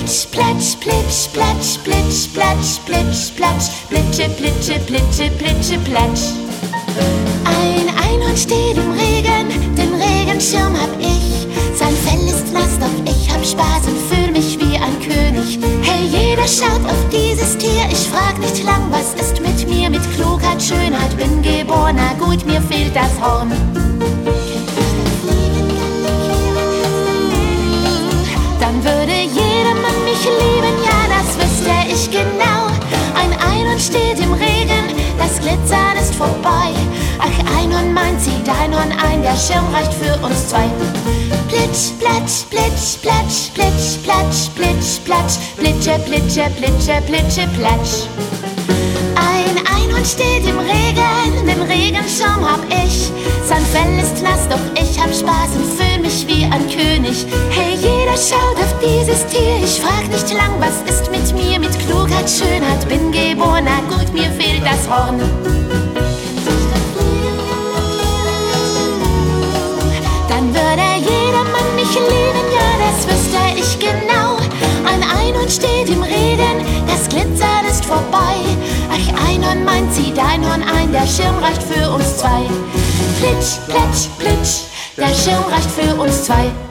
Plitsch, platsch, plitsch, platsch, plitsch, platsch, plitsch, platsch, plitsche, plitsche, plitsche, plitsche, platsch. Ein Einhorn steht im Regen, den Regenschirm hab ich. Sein Fell ist nass, doch ich hab Spaß und fühl mich wie ein König. Hey, jeder schaut auf dieses Tier, ich frag nicht lang, was ist mit mir? Mit Klugheit, Schönheit, bin geborener Gut, mir fehlt das Horn. Dann würde jedermann mich lieben, ja, das wüsste ich genau. Ein Einhorn steht im Regen, das Glitzern ist vorbei. Ach, Einhorn meint, zieht Einhorn ein, der Schirm reicht für uns zwei. Plitsch, platsch, plitsch, platsch, plitsch, platsch, plitsch, platsch, plitsche, plitsche, plitsche, plitsche, platsch. Ein Einhorn steht im Regen, den Regenschirm hab ich. Sein Fell ist nass, doch ich hab Spaß und fühl mich wie ein König. Hey, jeder schaut auf dieses Tier, ich frag nicht lang, was ist mit mir? Mit Klugheit, Schönheit, bin geborener Gut, mir fehlt das Horn. Dann würde jedermann mich lieben, ja, das wüsste ich genau. Ein Einhorn steht im Regen, das Glitzern ist vorbei. Ach, Einhorn meint, zieht Einhorn ein, der Schirm reicht für uns zwei. Plitsch, platsch, plitsch, der Schirm reicht für uns zwei.